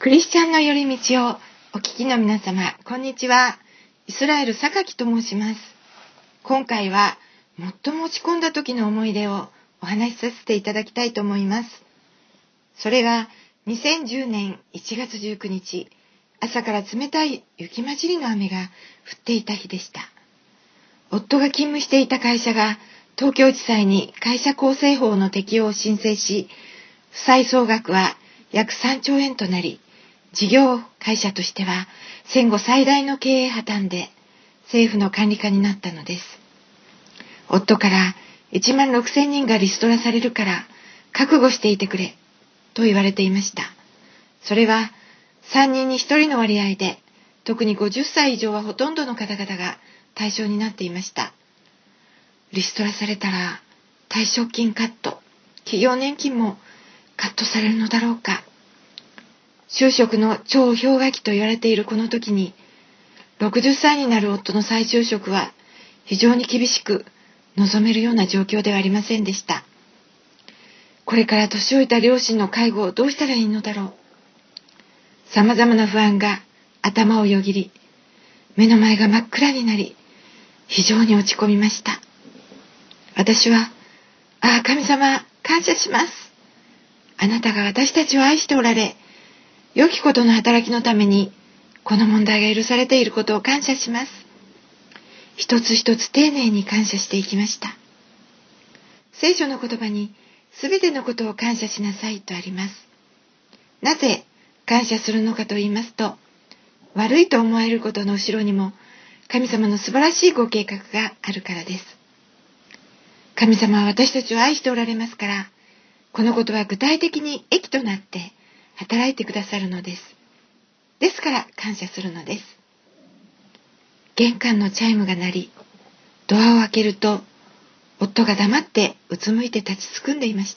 クリスチャンの寄り道をお聞きの皆様、こんにちは。イスラエル榊と申します。今回は最も落ち込んだ時の思い出をお話しさせていただきたいと思います。それは2010年1月19日、朝から冷たい雪混じりの雨が降っていた日でした。夫が勤務していた会社が東京地裁に会社構成法の適用を申請し、負債総額は約3兆円となり、事業会社としては戦後最大の経営破綻で政府の管理下になったのです。夫から1万6,000人がリストラされるから覚悟していてくれと言われていました。それは3人に1人の割合で、特に50歳以上はほとんどの方々が対象になっていました。リストラされたら退職金カット、企業年金もカットされるのだろうか。就職の超氷河期と言われているこの時に、60歳になる夫の再就職は非常に厳しく望めるような状況ではありませんでした。これから年老いた両親の介護をどうしたらいいのだろう。様々な不安が頭をよぎり、目の前が真っ暗になり、非常に落ち込みました。私は、神様、感謝します。あなたが私たちを愛しておられ、良きことの働きのために、この問題が許されていることを感謝します。一つ一つ丁寧に感謝していきました。聖書の言葉に、すべてのことを感謝しなさいとあります。なぜ感謝するのかと言いますと、悪いと思われることの後ろにも、神様の素晴らしいご計画があるからです。神様は私たちを愛しておられますから、このことは具体的に益となって働いてくださるのです。ですから感謝するのです。玄関のチャイムが鳴り、ドアを開けると、夫が黙ってうつむいて立ちすくんでいました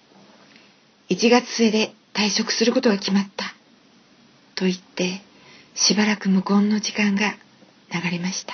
。1月末で退職することが決まった。と言って、しばらく無言の時間が流れました。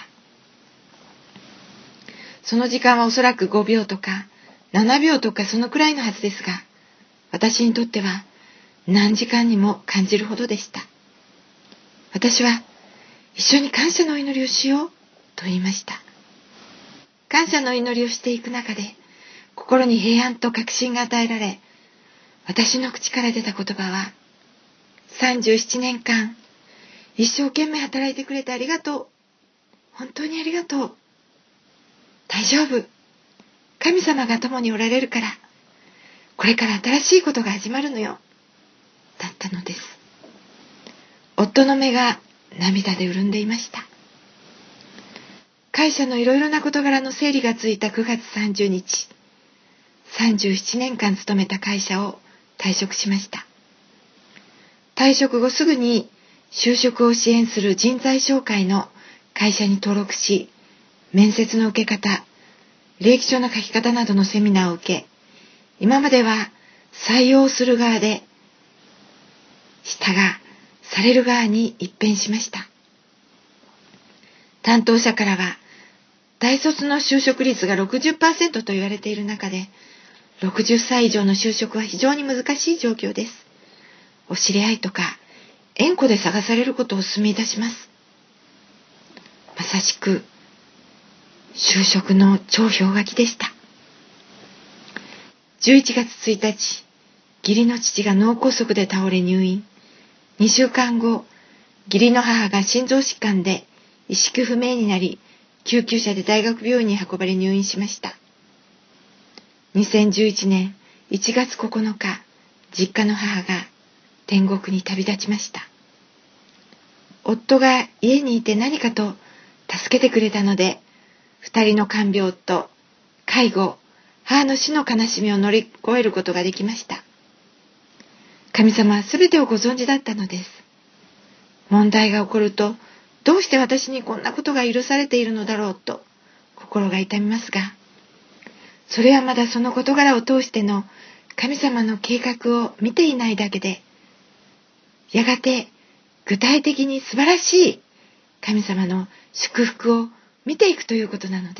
その時間はおそらく5秒とか7秒とかそのくらいのはずですが、私にとっては何時間にも感じるほどでした。私は一緒に感謝の祈りをしようと言いました。感謝の祈りをしていく中で、心に平安と確信が与えられ、私の口から出た言葉は、37年間、一生懸命働いてくれてありがとう。本当にありがとう。大丈夫。神様が共におられるから、これから新しいことが始まるのよ。だったのです。夫の目が涙で潤んでいました。会社のいろいろな事柄の整理がついた9月30日、37年間勤めた会社を退職しました。退職後すぐに就職を支援する人材紹介の会社に登録し、面接の受け方、履歴書の書き方などのセミナーを受け、今までは採用する側でしたが、される側に一変しました。担当者からは、大卒の就職率が 60% と言われている中で、60歳以上の就職は非常に難しい状況です。お知り合いとか、縁故で探されることをお勧めいたします。まさしく、就職の超氷河期でした。11月1日、義理の父が脳梗塞で倒れ入院。2週間後、義理の母が心臓疾患で意識不明になり、救急車で大学病院に運ばれ入院しました。2011年1月9日、実家の母が天国に旅立ちました。夫が家にいて何かと助けてくれたので、2人の看病と介護、母の死の悲しみを乗り越えることができました。神様はすべてをご存知だったのです。問題が起こると、どうして私にこんなことが許されているのだろうと心が痛みますが、それはまだその事柄を通しての神様の計画を見ていないだけで、やがて具体的に素晴らしい神様の祝福を見ていくということなの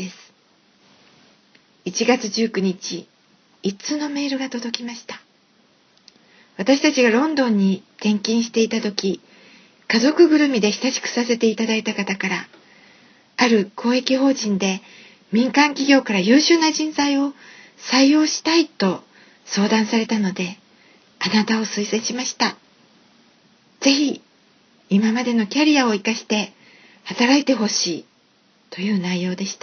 です。1月19日、一通のメールが届きました。 私たちがロンドンに転勤していた時、家族ぐるみで親しくさせていただいた方から、ある公益法人で民間企業から優秀な人材を採用したいと相談されたので、あなたを推薦しました。ぜひ今までのキャリアを生かして働いてほしいという内容でした。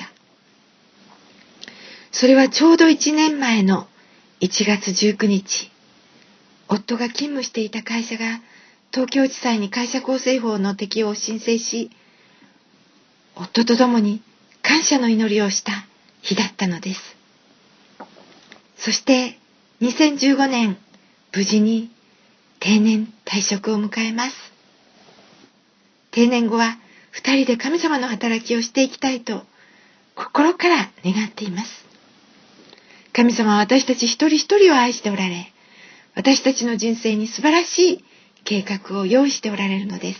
それはちょうど1年前の1月19日、夫が勤務していた会社が東京地裁に会社構成法の適用を申請し、夫と共に感謝の祈りをした日だったのです。そして2015年、無事に定年退職を迎えます。定年後は2人で神様の働きをしていきたいと心から願っています。神様は私たち一人一人を愛しておられ、私たちの人生に素晴らしい計画を用意しておられるのです。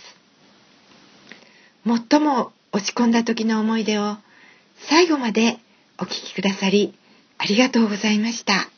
最も落ち込んだ時の思い出を最後までお聞きくださりありがとうございました。